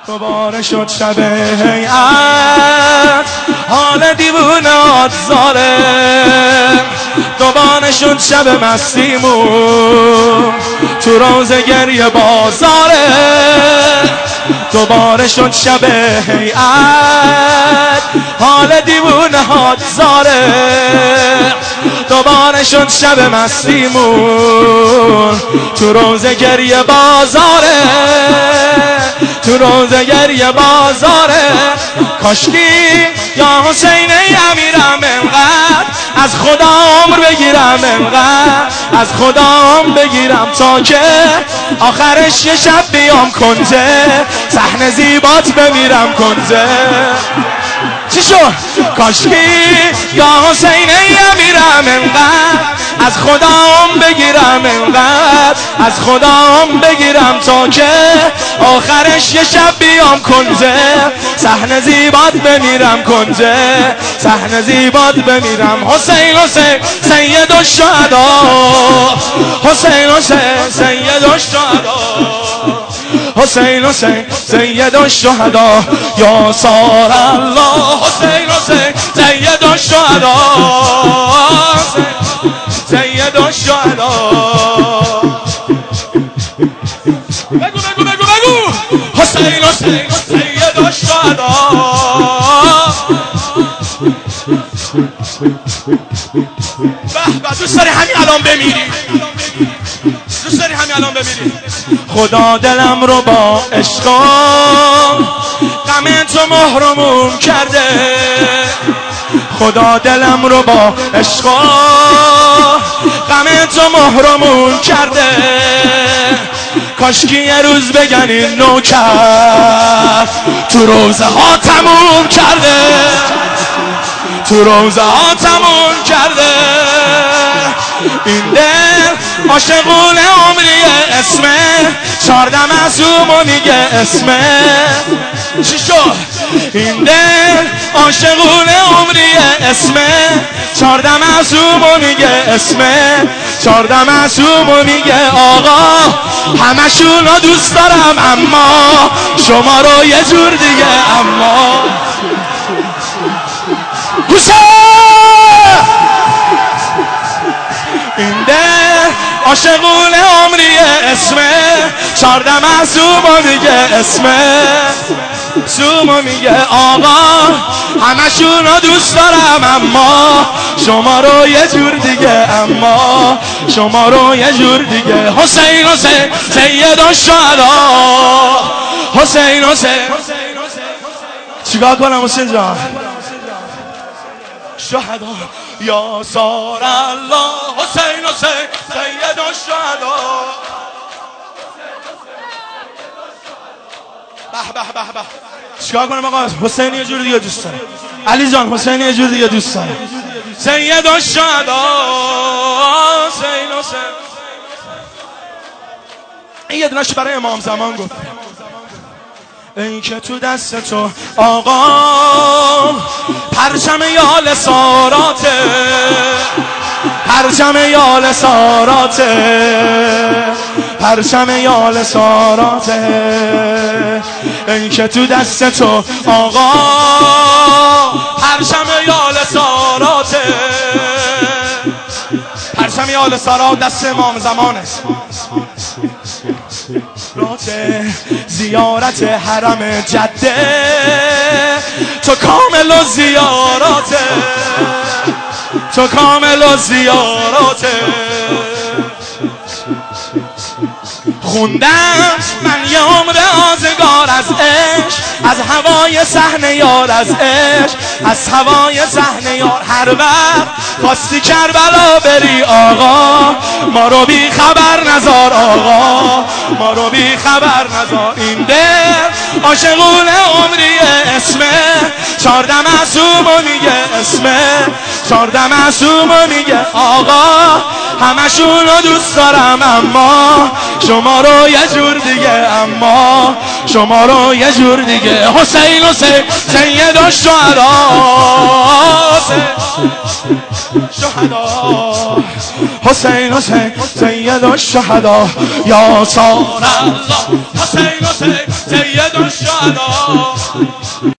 دوباره شد شب هیئت، حال دیوونات زاره. دوباره شد شب مستیمون، تو روز گریه بازاره. دوباره شد شب هیئت، حال دیوونه هات زاره. دوباره شد شب مستیمون، تو روز گریه بازاره. تو روز گریه بازاره. کاشکی یا حسین امیرم انقدر از خدا عمر بگیرم، انقدر از خدا عمر بگیرم تا که آخرش یه شب بیام کنزه، صحنه زیبات بمیرم کنزه. چی شد؟ کاشکی یا حسین امیرم انقدر از خدا عمر بگیرم، انقدر از خدا عمر بگیرم تا که آخرش یه شب بیام کنزه، صحنه زیبات بمیرم کنزه، صحنه زیبات بمیرم. حسین حسین سید الشهدا، حسین حسین سید الشهدا، حسین حسین سید الشهدا یا سار الله. حسین حسین سید الشهدا، سید الشهدا. بگو بگو بگو بگو. حسین حسین سید الشهدا. به به، دوست داری همین الان بمیری؟ دوست داری همین الان بمیری؟ خدا دلم رو با عشقا غم تو محرومون کرده. خدا دلم رو با عشقا غم تو محرومون کرده. کاشکی یه روز بگن این نوکر تو روزه ها تموم کرده، تو روزه ها تموم کرده. این دل عاشقون عمریه، اسمه 14 معصومو میگه اسمه. چی شد؟ این دل عاشقون عمریه، اسمه 14 معصومو میگه اسمه، 14 معصومو میگه آقا. همشونو دوست دارم اما شما رو یه جور دیگه. اما این ده عاشقون عمریه، اسمه 14 معصومو میگه اسمه، معصومو میگه آقا. همشونو دوست دارم اما شما رو یه جور دیگه، اما شما رو یه جور دیگه. حسین حسین سید الشهدا، حسین حسین. چیکار کنم حسین جان؟ شهدا یا سار الله. حسین حسین سید الشهدا. به به به به. چیکار کنم آقا؟ حسین یه جور دیگه دوست داره. علی جان حسین یه جور دیگه دوست داره. سید الشهدا، حسین حسین. این یه دونش برای امام زمان گفت. ای که تو دست تو آقا پرچم یال ساراته، پرچم یال ساراته، پرچم یال ساراته. ای که تو دست تو آقا پرچم یال ساراته، پرچم یال سارات دست امام زمانه. زیارت حرم جده تو کامل و زیاراته، تو کامل و زیاراته. خوندم من یه عمر آزگار از عشق، از هوای صحنه یار، از عشق از هوای صحنه یار. هر وقت خواستی کربلا بری آقا ما رو بی خبر نذار، آقا ما رو بی خبر نذار. این دل عاشقون عمریه، اسمه 14 معصومو میگه اسمه چارده معصومو میگه آقا همشونو دوست دارم اما شما رو یه جور دیگه، اما شما رو یه جور دیگه. حسین حسین سید الشهدا، شهدا حسین حسین سید الشهدا یا سار الله، حسین حسین سید الشهدا.